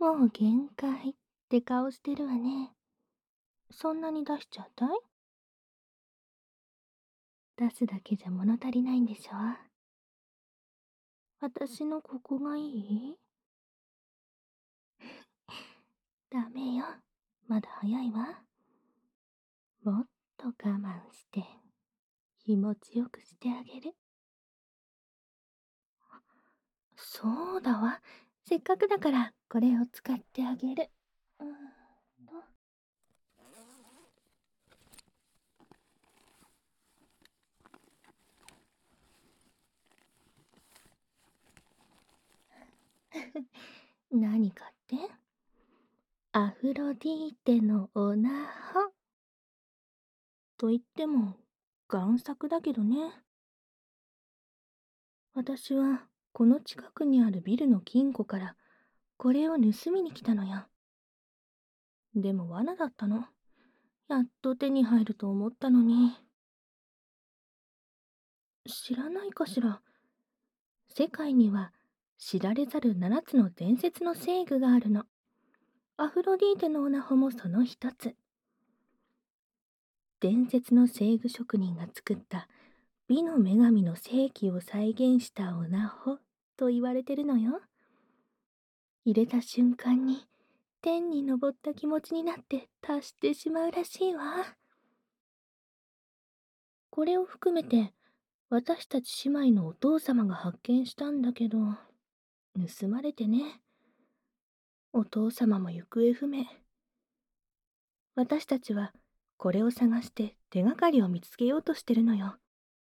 もう限界って顔してるわね。そんなに出しちゃったい？出すだけじゃ物足りないんでしょ？私のここがいい？ダメよ。まだ早いわ。もっと我慢して、気持ちよくしてあげる。そうだわ。せっかくだからこれを使ってあげる。と。何かって？アフロディーテのオナホ。と言っても、贋作だけどね。私は、この近くにあるビルの金庫から、これを盗みに来たのよ。でも罠だったの。やっと手に入ると思ったのに。知らないかしら。世界には、知られざる7つの伝説の聖具があるの。アフロディーテのオナホもその一つ。伝説の聖具職人が作った美の女神の世紀を再現したオナホと言われてるのよ。入れた瞬間に天に昇った気持ちになって達してしまうらしいわ。これを含めて私たち姉妹のお父様が発見したんだけど、盗まれてね。お父様も行方不明。私たちはこれを探して手がかりを見つけようとしてるのよ。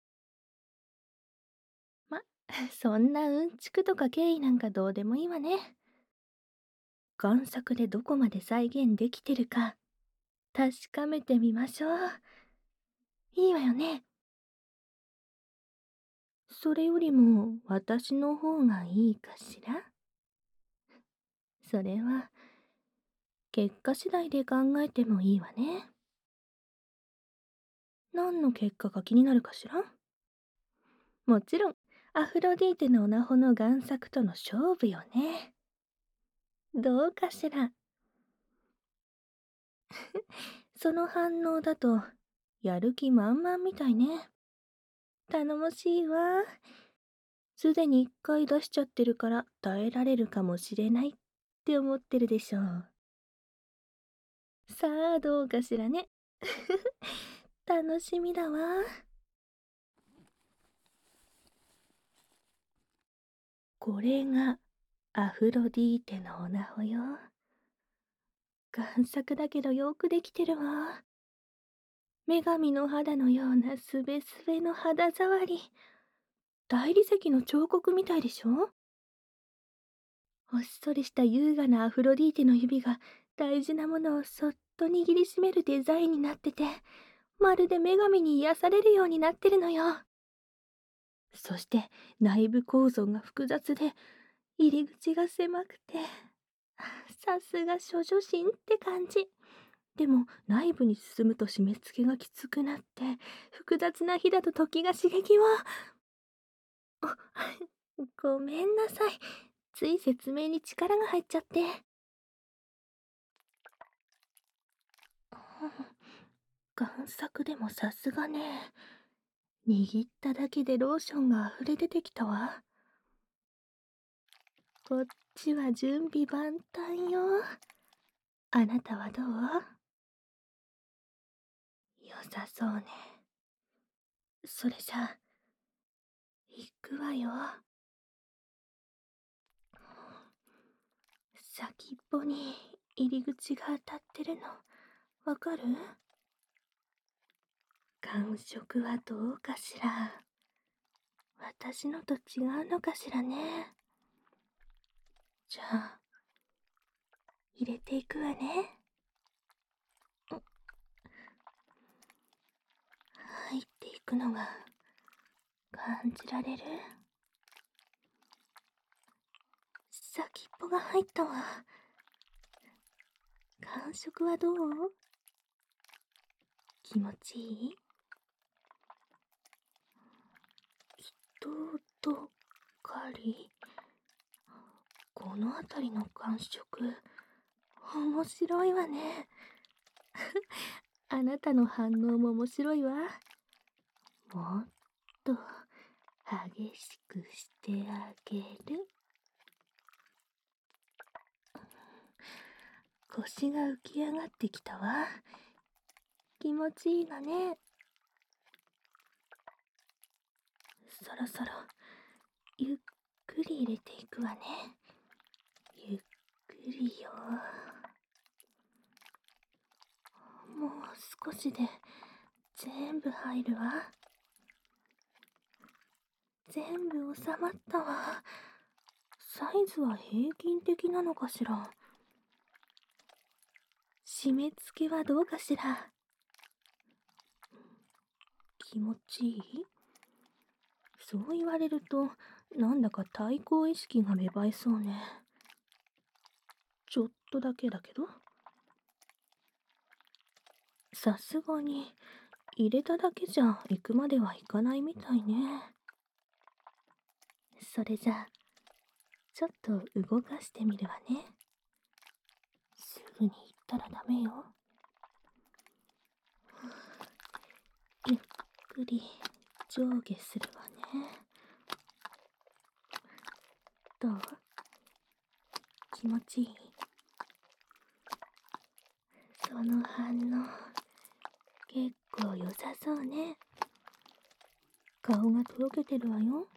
ま、そんなうんちくとか経緯なんかどうでもいいわね。贋作でどこまで再現できてるか確かめてみましょう。いいわよね。それよりも私の方がいいかしら？それは結果次第で考えてもいいわね。何の結果か気になるかしら？もちろんアフロディーテのオナホの贋作との勝負よね。どうかしら？その反応だとやる気満々みたいね。頼もしいわ。すでに一回出しちゃってるから耐えられるかもしれないって思ってるでしょう。さあどうかしらね。楽しみだわ。これがアフロディーテのオナホよ。贋作だけどよくできてるわ。女神の肌のようなすべすべの肌触り。大理石の彫刻みたいでしょ？ほっそりした優雅なアフロディーテの指が大事なものをそっと握りしめるデザインになってて、まるで女神に癒されるようになってるのよ。そして内部構造が複雑で、入り口が狭くて、さすが処女心って感じ。でも内部に進むと締め付けがきつくなって、複雑なひだと時が刺激は。あ、ごめんなさい。つい説明に力が入っちゃって。贋作でもさすがね。握っただけでローションが溢れ出てきたわ。こっちは準備万端よ。あなたはどう？良さそうね。それじゃあ、行くわよ。先っぽに入り口が当たってるの、わかる？感触はどうかしら？私のと違うのかしらね。じゃあ、入れていくわね。入っていくのが感じられる？先っぽが入ったわ。感触はどう？気持ちいい？とうとかり。 この辺りの感触、面白いわね。あなたの反応も面白いわ。もっと激しくしてあげる。腰が浮き上がってきたわ。気持ちいいのね。そろそろゆっくり入れていくわね。ゆっくりよ。もう少しで全部入るわ。全部収まったわ。サイズは平均的なのかしら。締め付けはどうかしら。気持ちいい？そう言われると、なんだか対抗意識が芽生えそうね。ちょっとだけだけど。さすがに、入れただけじゃ行くまではいかないみたいね。それじゃあ、ちょっと動かしてみるわね。すぐに行ったらダメよ。ゆっくり上下するわね。どう？気持ちいい？その反応、結構良さそうね。顔がとろけてるわよ。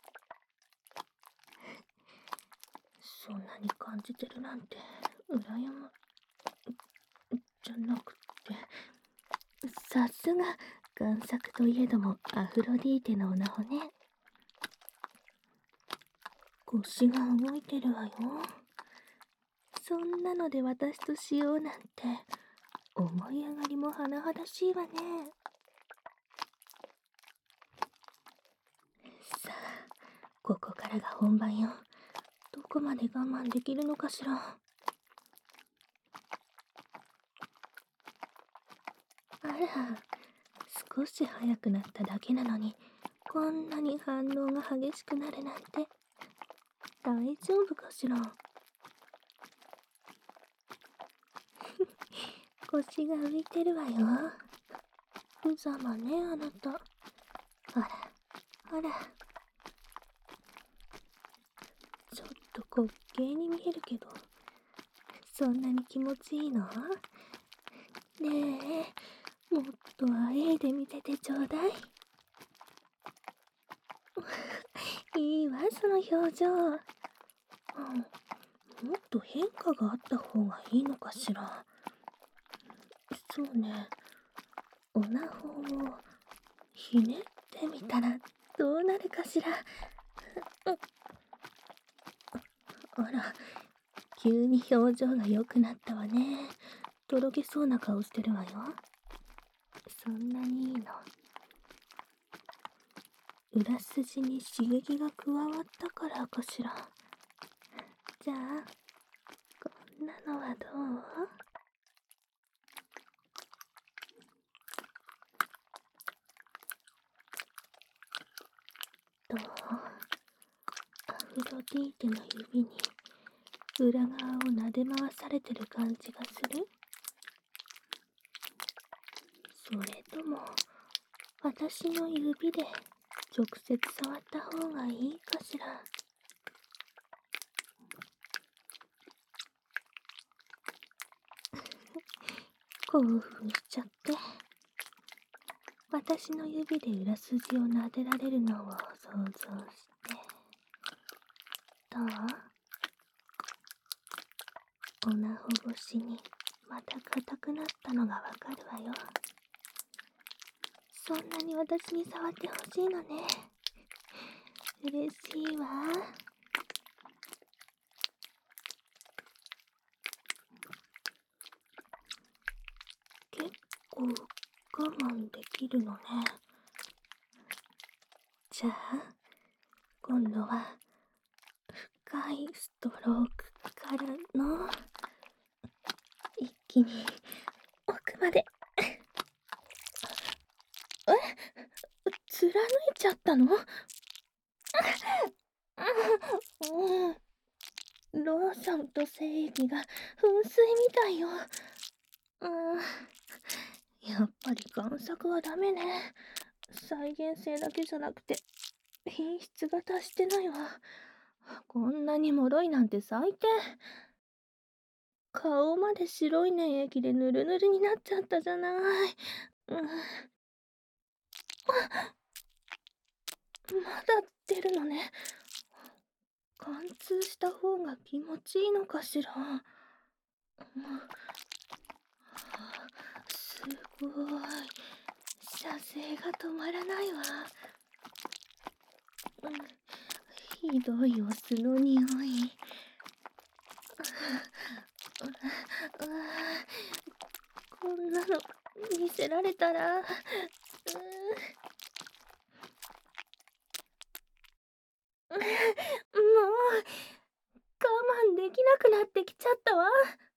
そんなに感じてるなんて、羨ま、じゃなくって。さすが、贋作といえどもアフロディーテのオナホね。腰が動いてるわよ。そんなので私としようなんて、思い上がりも甚だしいわね。さあ、ここからが本番よ。どこまで我慢できるのかしら。あら、少し早くなっただけなのに、こんなに反応が激しくなるなんて、大丈夫かしら。腰が浮いてるわよ。無様ね、あなた。あら、あら。ちょっと滑稽に見えるけど、そんなに気持ちいいの？ねえ、もっとあえいで見ててちょうだい。いいわ、その表情。もっと変化があった方がいいのかしら。そうね、オナホをひねってみたらどうなるかしら。あら、急に表情が良くなったわね。とろけそうな顔してるわよ。そんなにいいの？裏筋に刺激が加わったからかしら。じゃあ、こんなのはどう？どう？アフロディーテの指に裏側を撫で回されてる感じがする？それとも、私の指で直接触った方がいいかしら。興奮しちゃって。私の指で裏筋を撫でられるのを想像して。どう？オナホ越しにまた硬くなったのがわかるわよ。そんなに私に触ってほしいのね。嬉しいわ。結構我慢できるのね。じゃあ、今度は深いストロークからの一気に奥まで。貫いちゃったの？ と精液が噴水みたいよ。やっぱり贋作はダメね。再現性だけじゃなくて品質が達してないわ。こんなに脆いなんて最低。顔まで白い粘液でヌルヌルになっちゃったじゃない。まだ出るのね。貫通した方が気持ちいいのかしら。すごい。射精が止まらないわ。ひどいお酢の匂い。こんなの見せられたら、もう我慢できなくなってきちゃったわ。